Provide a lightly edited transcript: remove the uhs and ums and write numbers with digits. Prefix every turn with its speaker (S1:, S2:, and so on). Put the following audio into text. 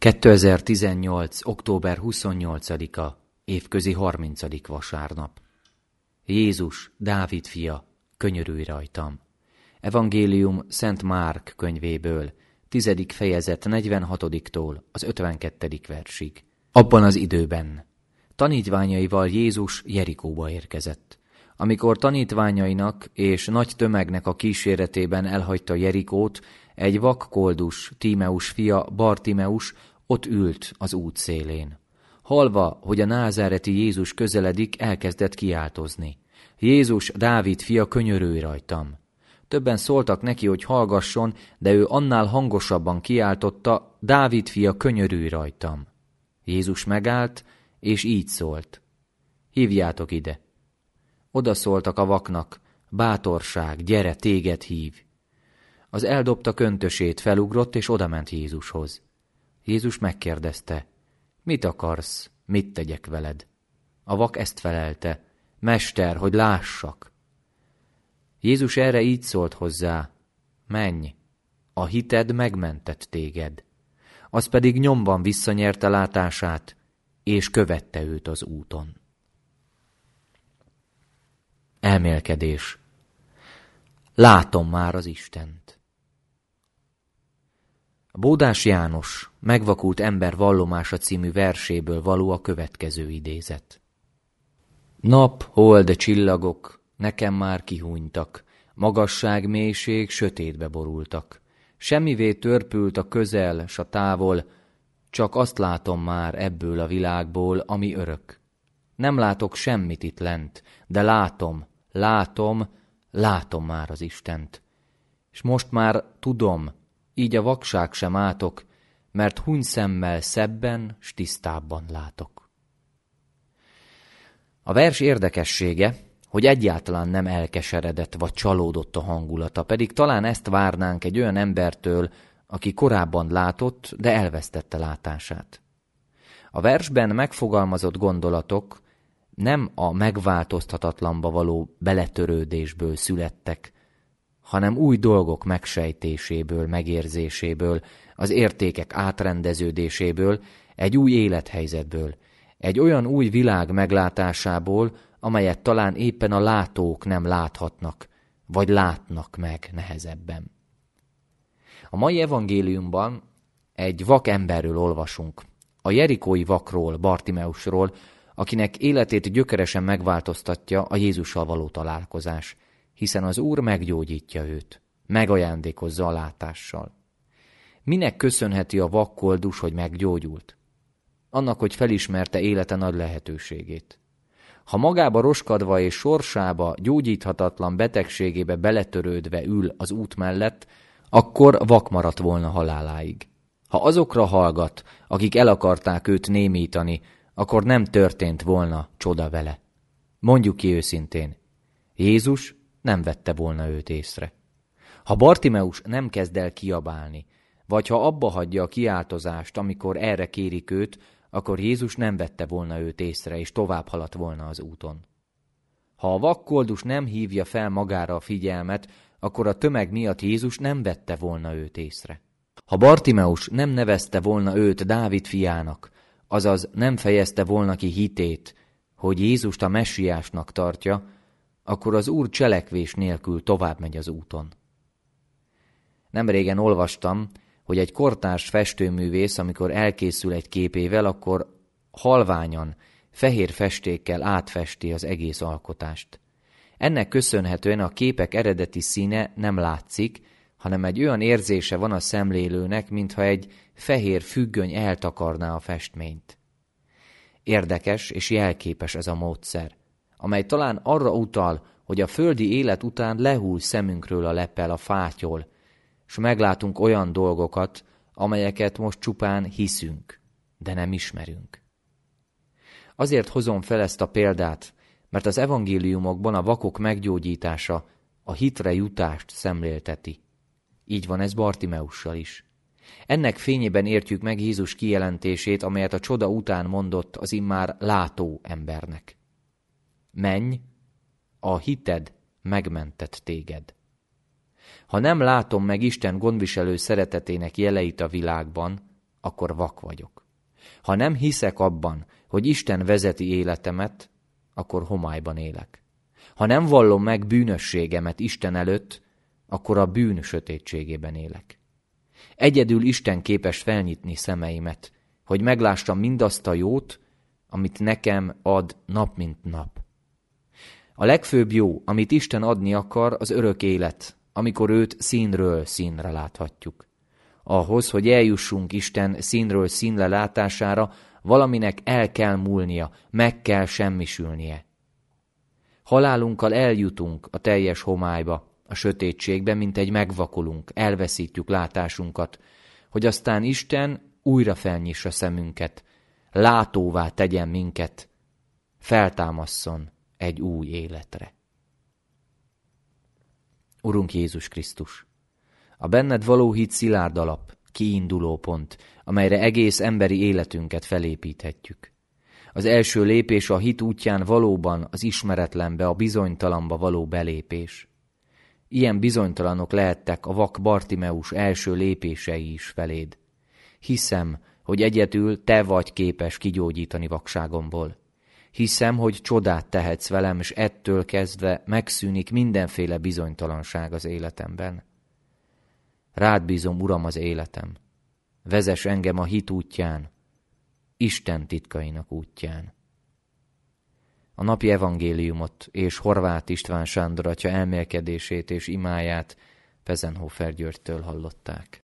S1: 2018. október 28-a, évközi 30. vasárnap. Jézus, Dávid fia, könyörülj rajtam. Evangélium Szent Márk könyvéből, 10. fejezet 46-tól az 52. versig. Abban az időben tanítványaival Jézus Jerikóba érkezett. Amikor tanítványainak és nagy tömegnek a kíséretében elhagyta Jerikót, egy vakkoldus, Tímeus fia, Bartimeus ott ült az út szélén. Hallva, hogy a názáreti Jézus közeledik, elkezdett kiáltozni. Jézus, Dávid fia, könyörülj rajtam! Többen szóltak neki, hogy hallgasson, de ő annál hangosabban kiáltotta, Dávid fia, könyörülj rajtam! Jézus megállt, és így szólt. Hívjátok ide! Oda szóltak a vaknak, bátorság, gyere, téged hív! Az eldobta köntösét, felugrott, és odament Jézushoz. Jézus megkérdezte, mit akarsz, mit tegyek veled? A vak ezt felelte, Mester, hogy lássak. Jézus erre így szólt hozzá, menj, a hited megmentett téged. Az pedig nyomban visszanyerte látását, és követte őt az úton. Elmélkedés. Látom már az Istent. A Bódás János Megvakult ember vallomása című verséből való a következő idézet. Nap, hold, csillagok nekem már kihúnytak, magasság, mélység sötétbe borultak. Semmivé törpült a közel s a távol, csak azt látom már ebből a világból, ami örök. Nem látok semmit itt lent, de látom már az Istent. És most már tudom, így a vakság sem átok, mert hunyszemmel szebben s tisztábban látok. A vers érdekessége, hogy egyáltalán nem elkeseredett vagy csalódott a hangulata, pedig talán ezt várnánk egy olyan embertől, aki korábban látott, de elvesztette látását. A versben megfogalmazott gondolatok nem a megváltoztathatlanba való beletörődésből születtek, hanem új dolgok megsejtéséből, megérzéséből, az értékek átrendeződéséből, egy új élethelyzetből, egy olyan új világ meglátásából, amelyet talán éppen a látók nem láthatnak, vagy látnak meg nehezebben. A mai evangéliumban egy vak emberről olvasunk, a jerikói vakról, Bartimeusról, akinek életét gyökeresen megváltoztatja a Jézussal való találkozás, hiszen az Úr meggyógyítja őt, megajándékozza a látással. Minek köszönheti a vakkoldus, hogy meggyógyult? Annak, hogy felismerte élete nagy lehetőségét. Ha magába roskadva és sorsába, gyógyíthatatlan betegségébe beletörődve ül az út mellett, akkor vak maradt volna haláláig. Ha azokra hallgat, akik el akarták őt némítani, akkor nem történt volna csoda vele. Mondjuk ki őszintén, Jézus nem vette volna őt észre. Ha Bartimeus nem kezd el kiabálni, vagy ha abba hagyja a kiáltozást, amikor erre kérik őt, akkor Jézus nem vette volna őt észre, és tovább haladt volna az úton. Ha a vakkoldus nem hívja fel magára a figyelmet, akkor a tömeg miatt Jézus nem vette volna őt észre. Ha Bartimeus nem nevezte volna őt Dávid fiának, azaz nem fejezte volna ki hitét, hogy Jézust a messiásnak tartja, akkor az Úr cselekvés nélkül tovább megy az úton. Nemrégen olvastam, hogy egy kortárs festőművész, amikor elkészül egy képével, akkor halványan, fehér festékkel átfesti az egész alkotást. Ennek köszönhetően a képek eredeti színe nem látszik, hanem egy olyan érzése van a szemlélőnek, mintha egy fehér függöny eltakarná a festményt. Érdekes és jelképes ez a módszer, amely talán arra utal, hogy a földi élet után lehull szemünkről a lepel, a fátyol, s meglátunk olyan dolgokat, amelyeket most csupán hiszünk, de nem ismerünk. Azért hozom fel ezt a példát, mert az evangéliumokban a vakok meggyógyítása a hitre jutást szemlélteti. Így van ez Bartimeussal is. Ennek fényében értjük meg Jézus kijelentését, amelyet a csoda után mondott az immár látó embernek. Menj, a hited megmentett téged. Ha nem látom meg Isten gondviselő szeretetének jeleit a világban, akkor vak vagyok. Ha nem hiszek abban, hogy Isten vezeti életemet, akkor homályban élek. Ha nem vallom meg bűnösségemet Isten előtt, akkor a bűn sötétségében élek. Egyedül Isten képes felnyitni szemeimet, hogy meglássam mindazt a jót, amit nekem ad nap mint nap. A legfőbb jó, amit Isten adni akar, az örök élet, amikor őt színről színre láthatjuk. Ahhoz, hogy eljussunk Isten színről színre látására, valaminek el kell múlnia, meg kell semmisülnie. Halálunkkal eljutunk a teljes homályba, a sötétségbe, mint egy megvakulunk, elveszítjük látásunkat, hogy aztán Isten újra felnyissa szemünket, látóvá tegyen minket, feltámasszon egy új életre. Urunk Jézus Krisztus, a benned való hit szilárd alap, kiinduló pont, amelyre egész emberi életünket felépíthetjük. Az első lépés a hit útján valóban az ismeretlenbe, a bizonytalanba való belépés. Ilyen bizonytalanok lehettek a vak Bartimeus első lépései is feléd. Hiszem, hogy egyedül te vagy képes kigyógyítani vakságomból. Hiszem, hogy csodát tehetsz velem, és ettől kezdve megszűnik mindenféle bizonytalanság az életemben. Rád bízom, Uram, az életem. Vezess engem a hit útján, Isten titkainak útján. A napi evangéliumot és Horváth István Sándor atya elmélkedését és imáját Pezenhofer Györgytől hallották.